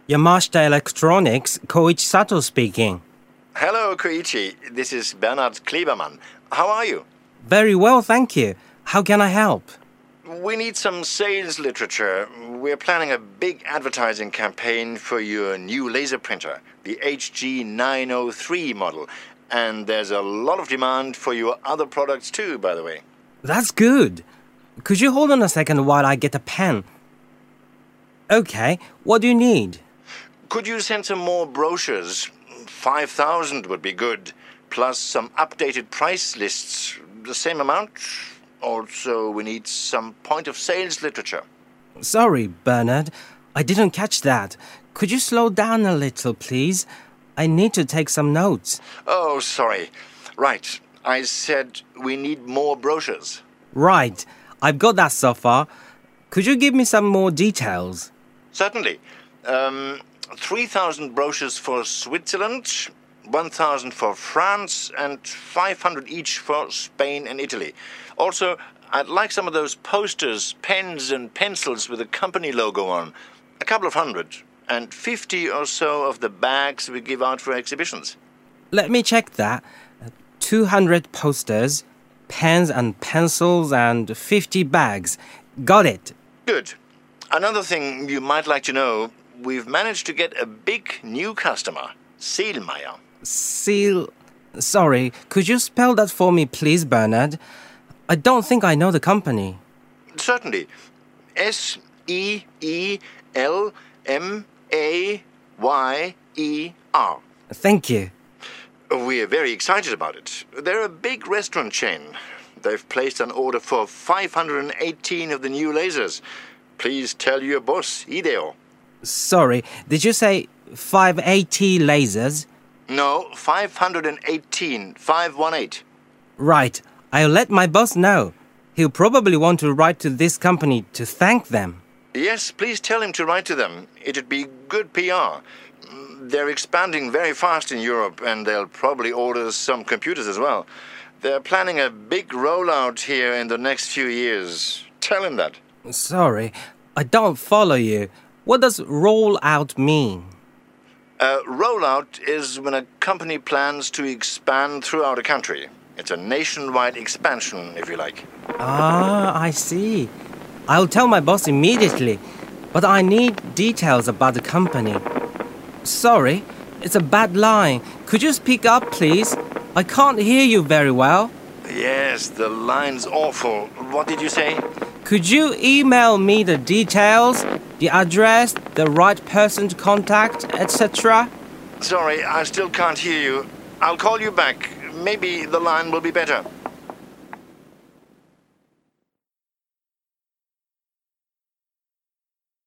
Yamashita Electronics, Koichi Sato speaking. Hello, Koichi. This is Bernhard Klebermann. How are you? Very well, thank you. How can I help? We need some sales literature. We're planning a big advertising campaign for your new laser printer, the HG903 model. And there's a lot of demand for your other products too, by the way. That's good. Could you hold on a second while I get a pen? Okay, what do you need? Could you send some more brochures? 5,000 would be good, plus some updated price lists. The same amount? Also, we need some point-of-sales literature. Sorry, Bernard. I didn't catch that. Could you slow down a little, please? I need to take some notes. Oh, sorry. Right. I said we need more brochures. Right. I've got that so far. Could you give me some more details? Certainly. 3,000 brochures for Switzerland, 1,000 for France, and 500 each for Spain and Italy. Also, I'd like some of those posters, pens and pencils with a company logo on. A couple of hundred. And 50 or so of the bags we give out for exhibitions. Let me check that. 200 posters, pens and pencils, and 50 bags. Got it. Good. Another thing you might like to know, we've managed to get a big new customer, Seelmeier. Sorry, could you spell that for me, please, Bernard? I don't think I know the company. Certainly. Seelmeier. Thank you. We're very excited about it. They're a big restaurant chain. They've placed an order for 518 of the new lasers. Please tell your boss, Hideo. Sorry, did you say 580 lasers? No, 518. 518. Right. I'll let my boss know. He'll probably want to write to this company to thank them. Yes, please tell him to write to them. It'd be good PR. They're expanding very fast in Europe, and they'll probably order some computers as well. They're planning a big rollout here in the next few years. Tell him that. Sorry, I don't follow you. What does roll out mean? Rollout is when a company plans to expand throughout a country. It's a nationwide expansion, if you like. Ah, I see. I'll tell my boss immediately, but I need details about the company. Sorry, it's a bad line. Could you speak up, please? I can't hear you very well. Yes, the line's awful. What did you say? Could you email me the details, the address, the right person to contact, etc.? Sorry, I still can't hear you. I'll call you back. Maybe the line will be better.